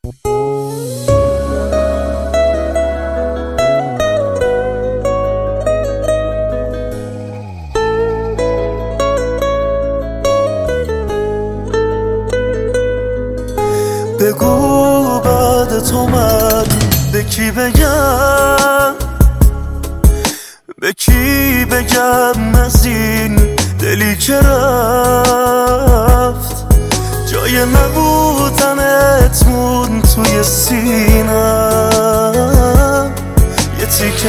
بگو بعد تو من به کی بگم، به کی بگم از این دلی که رفت، جای نبودنت مون توی سینم یه تیکه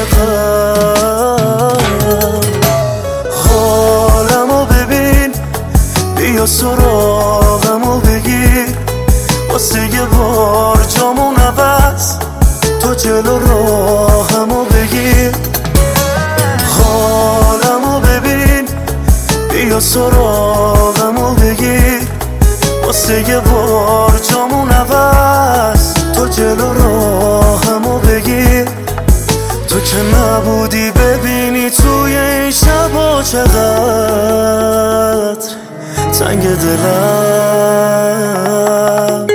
قلب. حالمو ببین، بیا سراغمو بگیر، واسه یه بار جامون عوض تو جلو راهمو بگیر. حالمو ببین، بیا سراغمو بگیر، واسه یه بار جامون عوض تو جلو راهمو بگیر. تو که نبودی ببینی توی این شبا چقدر تنگ دلم.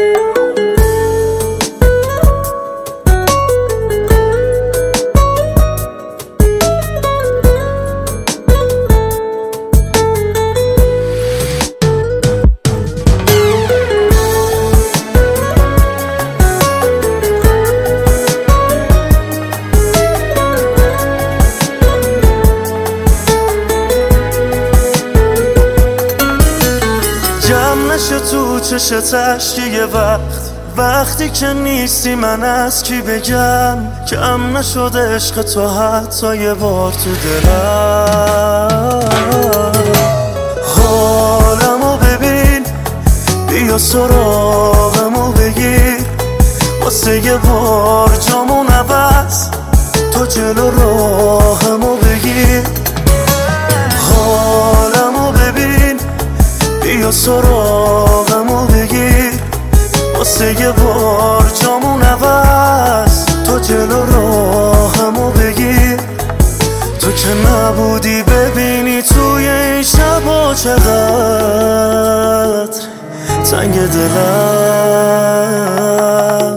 نشه تو چشتش یه وقتی که نیستی من از کی بگم، کم نشد عشق تو حتی یه بار تو دلم. حالمو ببین، بیا سراغمو بگیر، واسه یه بار جامون عوض تو جلو راهمو بگیر. حالمو ببین، بیا سراغمو بگیر، واسه یه بار جامون عوض تو جلو راهمو بگیر. تو که نبودی ببینی توی این شبا چقدر تنگ دلم.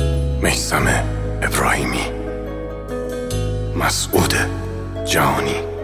میثم ابراهیمی، مسعود جهانی.